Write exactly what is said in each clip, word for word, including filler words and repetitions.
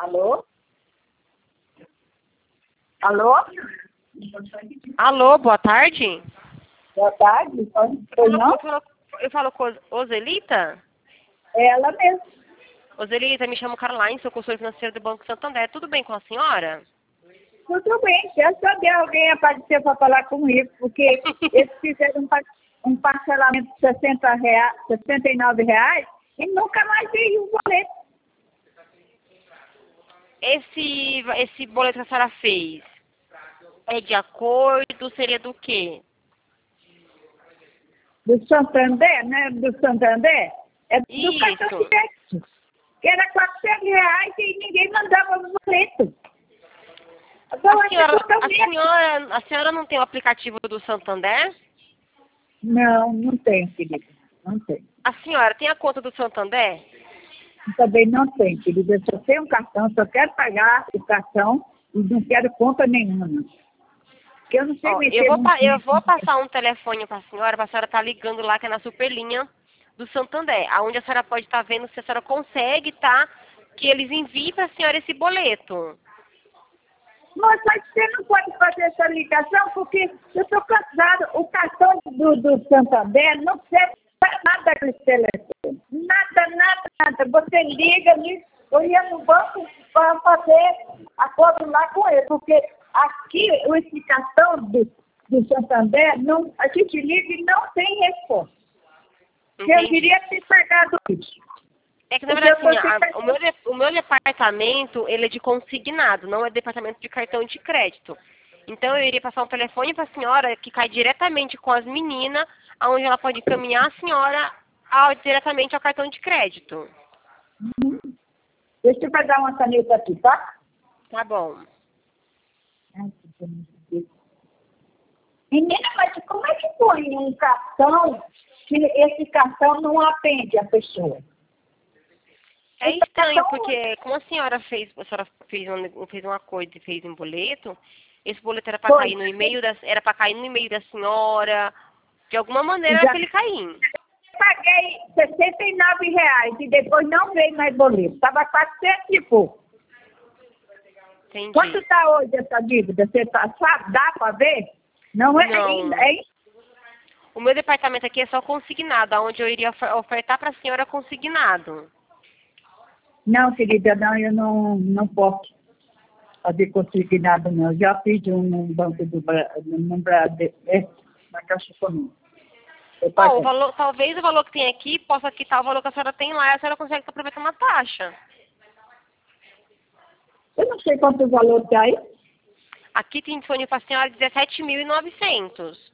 Alô? Alô? Alô, boa tarde. Boa tarde. Foi não? Eu falo, eu falo com Ozelita? É ela mesmo. Ozelita, me chamo Caroline, sou consultora financeira do Banco Santander. Tudo bem com a senhora? Tudo bem. Quero saber alguém aparecer para falar comigo, porque eles fizeram um, pa- um parcelamento de sessenta reais, sessenta e nove reais e nunca mais veio o boleto. Esse, esse boleto que a senhora fez é de acordo, seria do quê? Do Santander, né? Do Santander. É do cartão de Isso. crédito. Que era quatrocentos reais e ninguém mandava o boleto. Então, A senhora, essa conta a minha- senhora, a senhora não tem o aplicativo do Santander? Não, não tem, querida. Não tem. A senhora tem a conta do Santander? Também não tem, querida. Eu só tenho um cartão, só quero pagar o cartão e não quero conta nenhuma. Porque eu não sei Ó, mexer eu, vou, muito pa- eu nisso. vou passar um telefone para a senhora, para a senhora estar ligando lá, que é na superlinha do Santander, aonde a senhora pode estar vendo se a senhora consegue, tá? Que eles enviem para a senhora esse boleto. Mas mas você não pode fazer essa ligação porque eu estou cansada. O cartão do, do Santander não serve para nada com esse telefone. Nada, nada, nada. Você liga ali, eu ia no banco para fazer acordo lá com ele. Porque aqui, esse cartão do, do Santander, não, a gente liga e não tem resposta. Eu Entendi. queria ter pagado isso. É que, na Porque verdade, assim, você a- vai- o, meu, de- o meu departamento, ele é de consignado, não é departamento de cartão de crédito. Então, eu iria passar um telefone para a senhora, que cai diretamente com as meninas, aonde ela pode encaminhar a senhora ao, diretamente ao cartão de crédito. Deixa eu pegar uma caneta aqui, tá? Tá bom. Menina, mas como é que põe um cartão se esse cartão não atende a pessoa? É Esse estranho, cartão- porque como a senhora fez, a senhora fez um, fez um acordo e fez um boleto, esse boleto era para Foi. cair no e-mail da, era para cair no e-mail da senhora, de alguma maneira Já- era para ele cair. Eu paguei sessenta e nove reais e depois não veio mais boleto. Estava quatrocentos e pouco. Entendi. Quanto está hoje essa dívida? Você tá, sabe? Dá para ver? Não é Não. ainda. É, O meu departamento aqui é só consignado, onde eu iria ofer- ofertar para a senhora consignado. não, querida, não, eu não, não posso fazer consignado, não. Eu já fiz um no Banco do Brasil, no Brasil, é, na Caixa Econômica. Eu Bom, o paguei. valor, talvez o valor que tem aqui possa quitar o valor que a senhora tem lá e a senhora consegue estar aproveitando a taxa. Eu não sei quanto o valor está aí. Aqui tem disponível para a senhora dezessete mil e novecentos.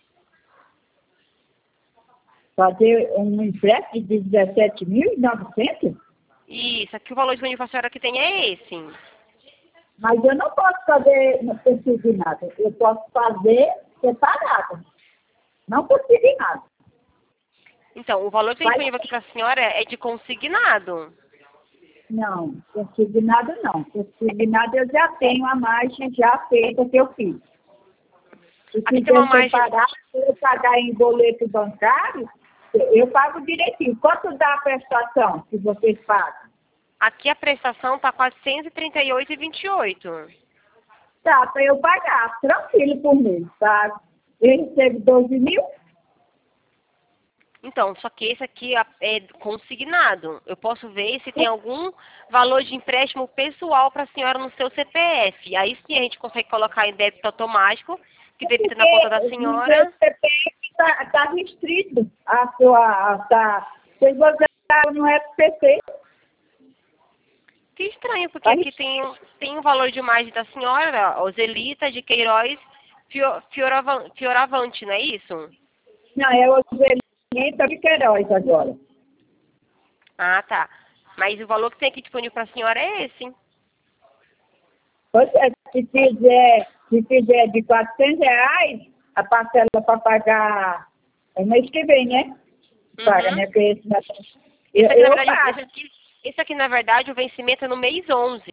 Fazer um empréstimo de dezessete mil e novecentos? Isso, aqui o valor disponível para a senhora que tem é esse. Mas eu não posso fazer consignado. Eu posso fazer separado. Não consignado. Então, o valor que tem Vai- disponível aqui para a senhora é de consignado. Não, consignado não. Consignado eu já tenho a margem já feita que eu fiz. Se Aqui tem quiser uma margem- separado, se eu pagar em boleto bancário, eu pago direitinho. Quanto dá a prestação que vocês pagam? Aqui a prestação está quatrocentos e trinta e oito reais e vinte e oito centavos. Tá, para eu pagar, tranquilo por mês, tá? Eu recebo doze mil? Então, só que esse aqui é consignado. Eu posso ver se tem algum valor de empréstimo pessoal para a senhora no seu C P F. Aí sim a gente consegue colocar em débito automático, que debita na conta da senhora. O C P F está tá restrito. A sua, tá, se você tá no S P C, Que estranho, porque aqui tem, um- tem um valor de imagem da senhora, Ozelita de Queiroz Fio- Fioravan- Fioravante, não é isso? não, é o Zelita de Queiroz agora. Ah, tá. Mas o valor que tem aqui disponível para a senhora é esse. Pois é, se fizer, se fizer de quatrocentos reais, a parcela para pagar é mês que vem, né? Paga, Uhum. né? Porque esse, Esse eu, aqui, na eu verdade, pago. esse aqui, esse aqui, na verdade, o vencimento é no mês onze.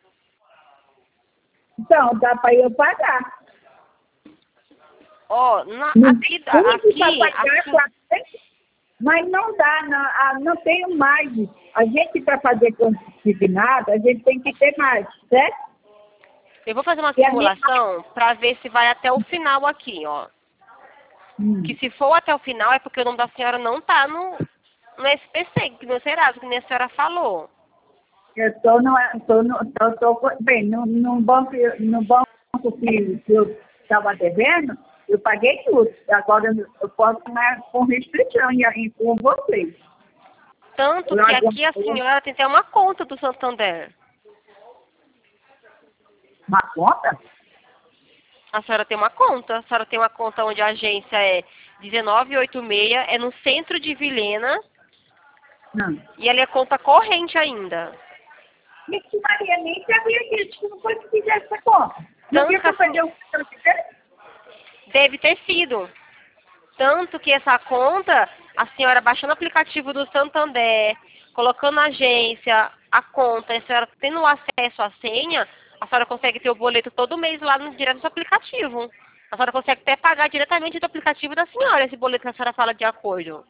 Então, dá para eu pagar. Ó, na- Não aqui, tem como aqui, pra pagar aqui, quatrocentos? Mas não dá, não, ah, não tenho mais. A gente, para fazer consignado, a gente tem que ter mais, certo? Eu vou fazer uma E a simulação para ver se vai até o final aqui, ó. Hum. Que se for até o final é porque o nome da senhora não tá no, no S P C, no Serasa, que nem a senhora falou. Eu estou no, tô no, tô, tô, bem, no, no banco, no banco que, que eu estava devendo, eu paguei tudo. Agora eu, eu posso pagar com restrição e aí com vocês. Tanto Eu que agora- aqui a senhora tem até uma conta do Santander. Uma conta? A senhora tem uma conta. A senhora tem uma conta onde a agência é dezenove oitenta e seis, é no centro de Vilhena, Não. e ela é conta corrente ainda. Isso, Maria, nem sabia disso, que não foi que fizesse essa conta. Não Tanto viu que que eu a perdi sen- o cartão de crédito? Deve ter sido. Tanto que essa conta, a senhora baixando o aplicativo do Santander, colocando a agência, a conta, a senhora tendo acesso à senha, a senhora consegue ter o boleto todo mês lá no, direto do aplicativo. A senhora consegue até pagar diretamente do aplicativo da senhora esse boleto que a senhora fala de acordo.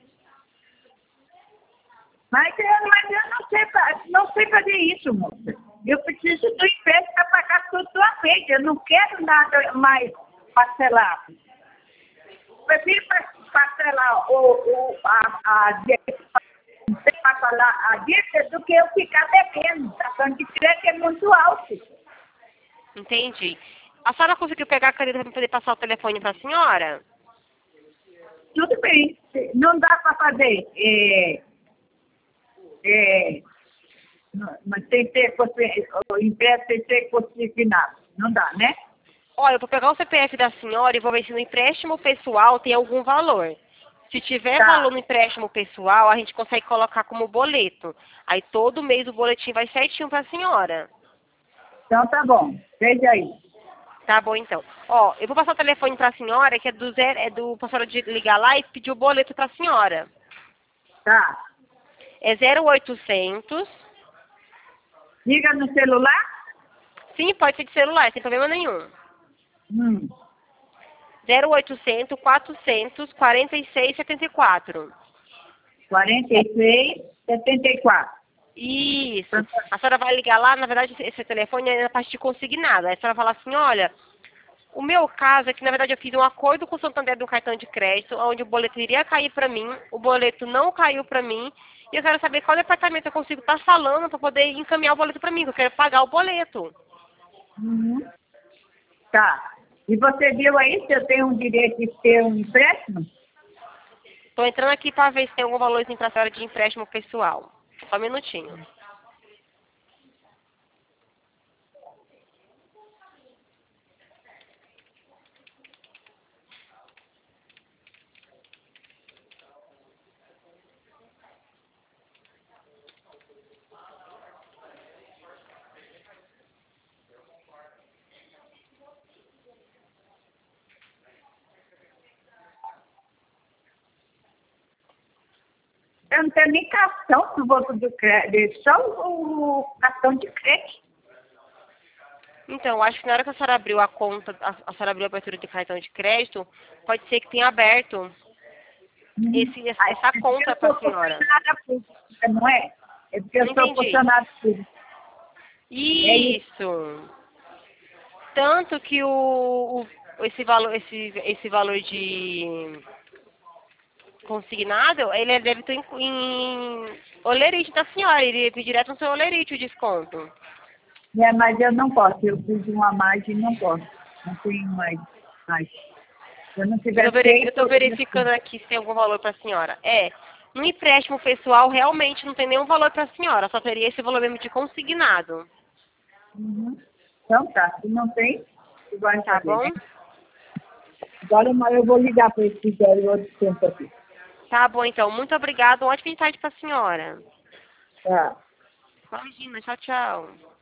Mas eu, mas eu não, sei, fa- não sei fazer isso, moça. Eu preciso do empréstimo para pagar tudo de uma vez. Eu não quero nada mais parcelado. Prefiro pa- parcelar o, o, a, a, dívida- parcelar a dívida do que eu ficar devendo. O cartão de crédito é muito alto. Entendi. A senhora conseguiu pegar a caneta para poder passar o telefone para a senhora? Tudo bem. Não dá para fazer. É, é, não- mas tem que ter consi- o empréstimo tem que ser consignado. Não dá, né? Olha, eu vou pegar o C P F da senhora e vou ver se no empréstimo pessoal tem algum valor. Se tiver Tá. valor no empréstimo pessoal, a gente consegue colocar como boleto. Aí todo mês o boletim vai certinho para a senhora. Então tá bom. Veja aí. Tá bom, então. Ó, eu vou passar o telefone para a senhora, que é do zero, é do pra senhora de ligar lá e pedir o boleto para a senhora. Tá. É zero oitocentos. Liga no celular? Sim, pode ser de celular, sem problema nenhum. Hum. zero oitocentos, quatrocentos, quarenta e seis, setenta e quatro. quarenta e seis, setenta e quatro. Isso. A senhora vai ligar lá, na verdade, esse telefone é na parte de consignado. Aí a senhora fala assim, olha, o meu caso é que, na verdade, eu fiz um acordo com o Santander de um cartão de crédito, onde o boleto iria cair para mim, o boleto não caiu para mim, e eu quero saber qual departamento eu consigo estar falando para poder encaminhar o boleto para mim, que eu quero pagar o boleto. Uhum. Tá. E você viu aí se eu tenho um direito de ter um empréstimo? Estou entrando aqui para ver se tem algum valorzinho para a senhora de empréstimo pessoal. Só um minutinho. Eu não tenho nem cartão no banco do crédito, só o, o cartão de crédito. Então, eu acho que na hora que a senhora abriu a conta, a, a senhora abriu a abertura de cartão de crédito, pode ser que tenha aberto esse, essa, Ah, essa conta para a senhora. Eu sou funcionária pública, não é? É porque eu Não sou entendi. funcionária pública. Isso. Tanto que o, o- esse valor, esse, esse valor de consignado, ele é débito em, em olerite da senhora, ele ia vir direto no seu olerite o desconto. É, mas eu não posso, eu fiz uma margem e não posso. Não tenho mais. mais. Se eu não Eu tiver estou veri feito... verificando aqui se tem algum valor para a senhora. É, no empréstimo pessoal realmente não tem nenhum valor para a senhora, só teria esse valor mesmo de consignado. Uhum. Então tá, se não tem, tu vai Tá fazer, bom? né? Agora mas eu vou ligar para esse zero oitocentos aqui. Tá bom, então. Muito obrigada. Uma ótima tarde para a senhora. Tá. Imagina. Tchau, tchau.